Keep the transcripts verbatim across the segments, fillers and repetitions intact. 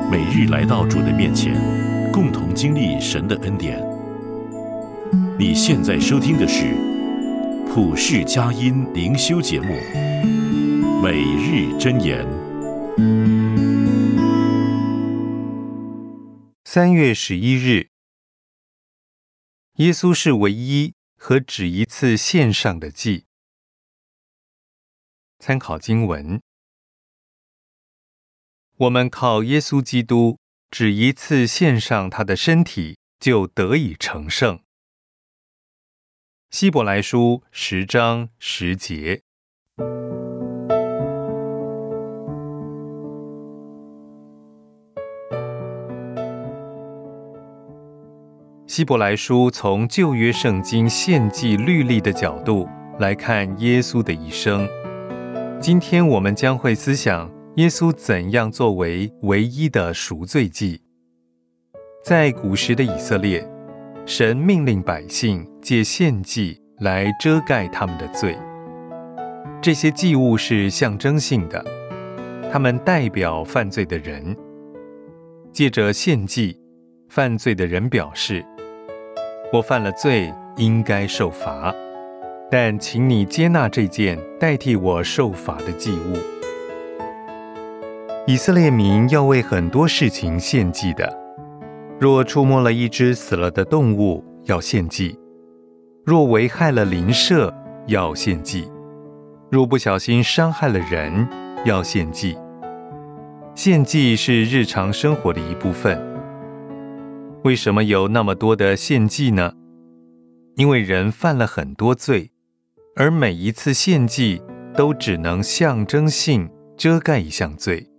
每日来到主的面前，共同经历神的恩典。你现在收听的是普世佳音灵修节目《每日箴言》。 三月十一日，耶稣是唯一和只一次献上的祭。参考经文：我们靠耶稣基督只一次献上他的身体，就得以成圣。希伯来书十章十节。希伯来书从旧约圣经献祭律例的角度来看耶稣的一生。今天我们将会思想耶稣怎样作为唯一的赎罪祭。在古时的以色列，神命令百姓借献祭来遮盖他们的罪。这些祭物是象征性的，它们代表犯罪的人。借着献祭，犯罪的人表示，我犯了罪，应该受罚，但请你接纳这件代替我受罚的祭物。以色列民要为很多事情献祭的，若触摸了一只死了的动物，要献祭；若危害了邻舍，要献祭；若不小心伤害了人，要献祭。献祭是日常生活的一部分。为什么有那么多的献祭呢？因为人犯了很多罪，而每一次献祭都只能象征性遮盖一项罪。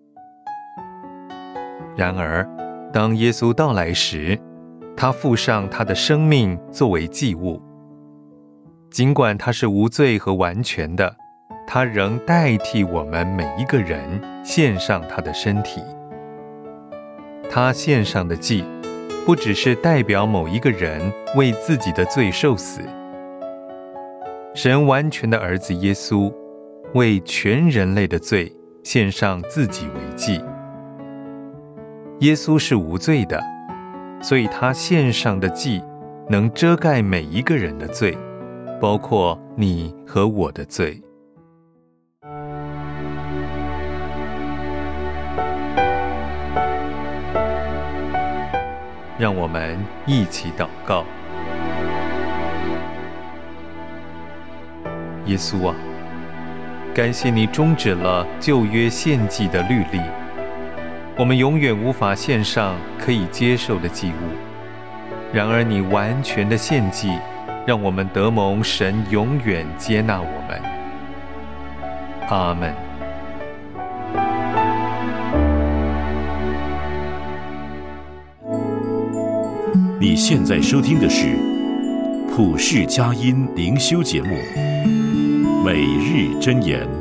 然而，当耶稣到来时，他付上他的生命作为祭物。尽管他是无罪和完全的，他仍代替我们每一个人献上他的身体。他献上的祭不只是代表某一个人为自己的罪受死，神完全的儿子耶稣为全人类的罪献上自己为祭。耶稣是无罪的，所以他献上的祭能遮盖每一个人的罪，包括你和我的罪。让我们一起祷告。耶稣啊，感谢你终止了旧约献祭的律例，我们永远无法献上可以接受的祭物。然而你完全的献祭，让我们得蒙神永远接纳我们。阿们。 你现在收听的是普世佳音灵修节目《每日箴言》。